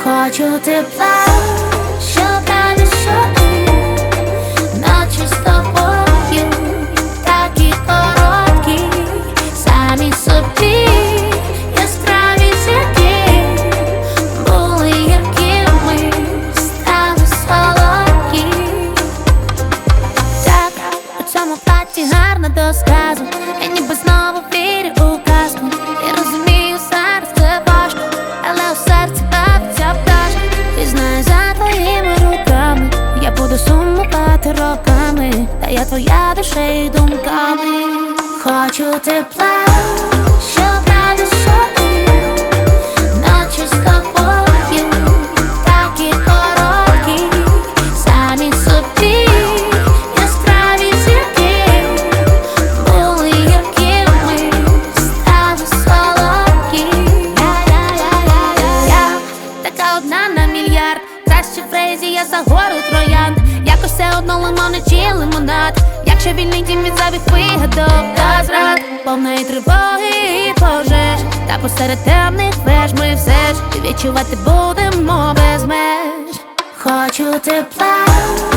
Хочу тепла, щоб раді щоки, ночі з тобою, такі короткі, самі собі, яскраві зірки, були якими, стали солодкі. Так, у цьому платі гарно до сказу, я ніби знову вірю у казку. Я розумію, зараз це важко, але у серці бавиться пташка. Ти знаєш, за твоїми руками я буду сумувати роками, та я твоя душею думками. Хочу тепла, щоб раді щоки, ночі з тобою, такі короткі, самі собі, яскраві зірки, були якими, стали солодкі. Я така одна на мільярд, краще фрезі, я за гору троянд. Якось все одно лимони чи лимонад, якщо вільний дім від зайвих вигадок та зрад, повної тривоги і пожеж, та посеред темних веж ми все ж відчувати будемо без меж. Хочу тепла,